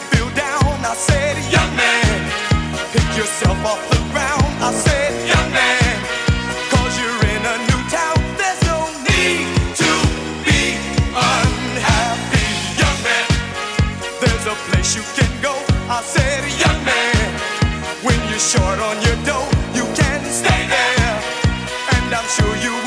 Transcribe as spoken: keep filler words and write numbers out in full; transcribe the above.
feel down, I said, young man, pick yourself off the ground. I said, young man, cause you're in a new town. There's no need to be unhappy, young man. There's a place you can go. I said, young man, when you're short on your dough, you can stay there, and I'm sure you